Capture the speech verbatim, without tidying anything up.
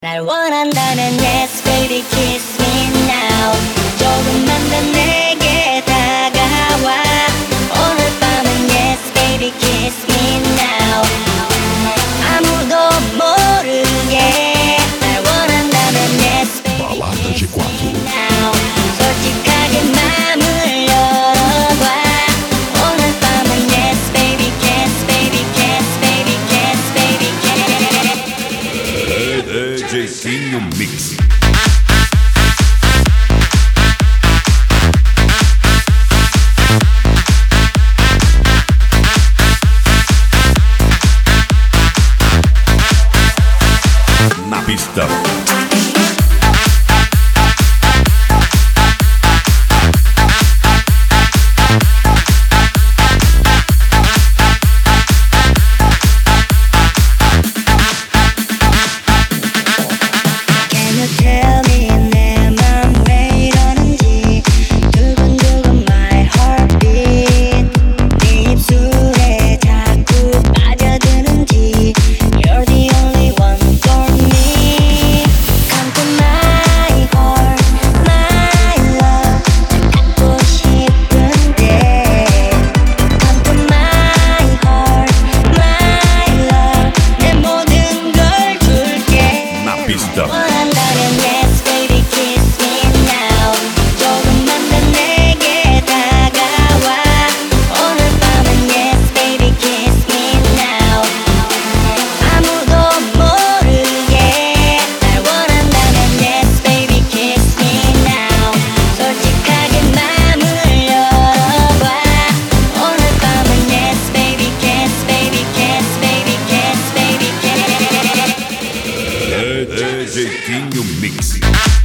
날 원한다면 yes baby kiss me now. 조금만 더 내게 다가와. 오늘 밤은 yes baby kiss me now. 아무도 모르게 날 원한다면 yes baby kiss me now. 솔직하게 맘을 열어봐. 오늘 밤은 yes baby kiss baby kiss baby kiss baby kiss. Jeitinho Mix. Na pista. Tell me 내 맘 왜 이러는지 두근두근 my heartbeat 네 입술에 자꾸 빠져드는지 You're the only one for me. Come to my heart, my love 갖고 싶은데 Come to my heart, my love 내 모든 걸 줄게. Na pista. Yes baby kiss me now. 조금만 더 내게 다가와. 오늘 밤은 yes baby kiss me now. 아무도 모르게 날 원한다면 yes baby kiss me now. 솔직하게 맘을 열어봐. 오늘 밤은 yes baby kiss baby kiss baby kiss baby kiss. Jeitinho Mix.